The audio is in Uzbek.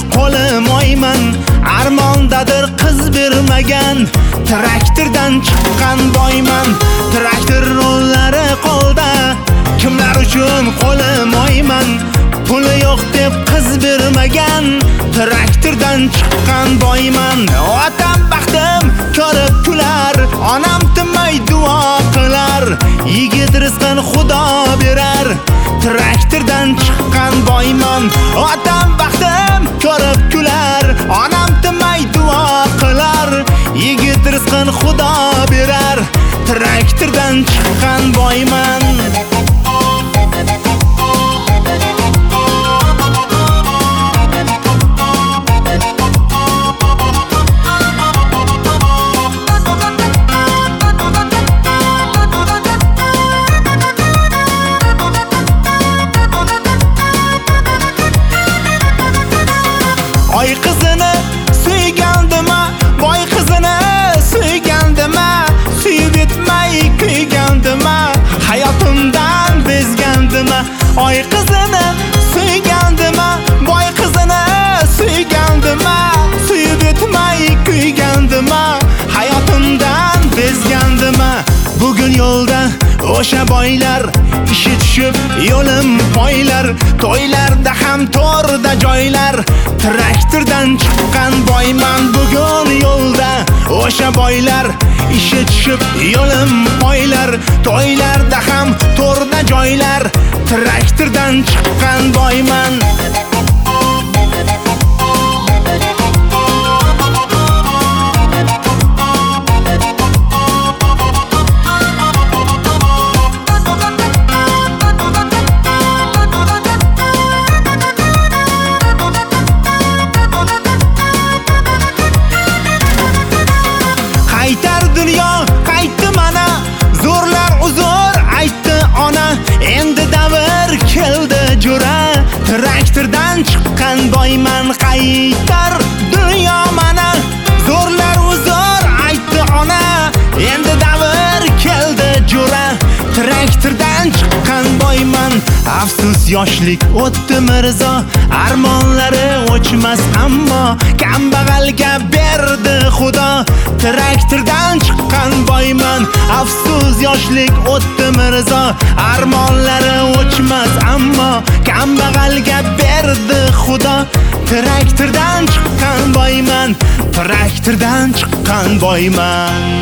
qo'lim oyman. Armondadir qiz bermagan, traktordan chiqqan boyman. Traktor rollari qo'lda, kimlar uchun qo'lim oyman. Puli yo'q deb qiz bermagan, traktordan chiqqan boyman. Otam baxtim ko'rib kular, onam tinmay duo qilar. Yigit rizqini Xudo berar, traktordan chiqqan boyman. Otam baxtim ko'rib kular, onam tinmay duo qilar. Yigit rizqini Xudo berar, traktordan chiqqan boyman. Oy qizini suygandima, boy qizini suygandima, suyib etmay kuygandima, hayotimdan bezgandima. Oy qizini suygandima, boy qizini suygandima, suyib etmay kuygandima, hayotimdan bezgandima. Bugun yo'lda o'sha boylar, ishi tushib yo'lim poylar, to'ylarda ham to'rda joylar, traktordan chiqqan boyman. Bugun yo'lda o'sha boylar, ishi tushib yo'lim poylar, to'ylarda ham to'rda joylar, traktordan chiqqan boyman. Qaytar dunyo, qaytdi mana, zo'rlar uzr aytdi ona. Endi davr keldi jo'ra, traktordan chiqqan boyman. Qaytar dunyo mana, zo'rlar uzr aytdi ona. Endi davr keldi jo'ra, traktordan chiqqan boyman. Afsus yoshlik o'tdi mirzo, armonlari o'chmas ammo, kambag'alga berdi Xudo, traktordan chiqqan boyman. Afsus yoshlik o'tdi mirzo, armonlari o'chmas ammo, kambag'alga berdi Xudo, traktordan chiqqan boyman, traktordan chiqqan boyman.